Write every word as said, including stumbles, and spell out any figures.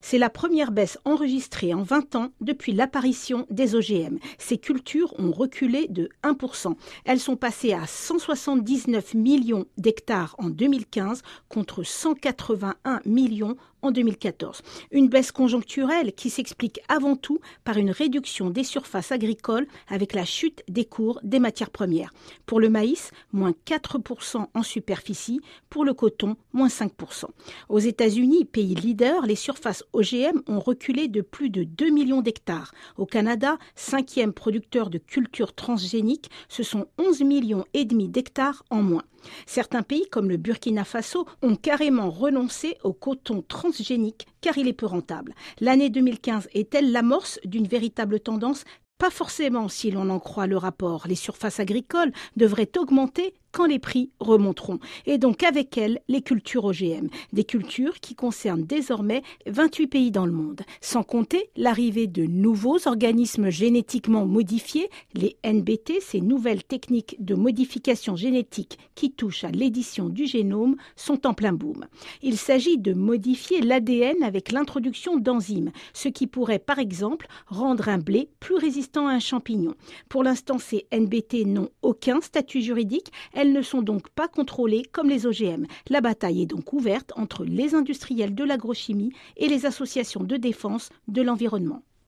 C'est la première baisse enregistrée en vingt ans depuis l'apparition des O G M. Ces cultures ont reculé de un pour cent. Elles sont passées à cent soixante-dix-neuf millions d'hectares en deux mille quinze contre cent quatre-vingt-un millions en deux mille quatorze. Une baisse conjoncturelle qui s'explique avant tout par une réduction des surfaces agricoles avec la chute des cours des matières premières. Pour le maïs, moins quatre pour cent en superficie, pour le coton, moins cinq pour cent. Aux États-Unis, pays leader, les surfaces O G M ont reculé de plus de deux millions d'hectares. Au Canada, cinquième producteur de cultures transgéniques, ce sont onze millions et demi d'hectares en moins. Certains pays, comme le Burkina Faso, ont carrément renoncé au coton transgénique car il est peu rentable. L'année deux mille quinze est-elle l'amorce d'une véritable tendance ? Pas forcément si l'on en croit le rapport. Les surfaces agricoles devraient augmenter quand les prix remonteront. Et donc avec elles, les cultures O G M. Des cultures qui concernent désormais vingt-huit pays dans le monde. Sans compter l'arrivée de nouveaux organismes génétiquement modifiés, les N B T, ces nouvelles techniques de modification génétique qui touchent à l'édition du génome, sont en plein boom. Il s'agit de modifier l'A D N avec l'introduction d'enzymes, ce qui pourrait par exemple rendre un blé plus résistant à un champignon. Pour l'instant, ces N B T n'ont aucun statut juridique. Elles ne sont donc pas contrôlées comme les O G M. La bataille est donc ouverte entre les industriels de l'agrochimie et les associations de défense de l'environnement.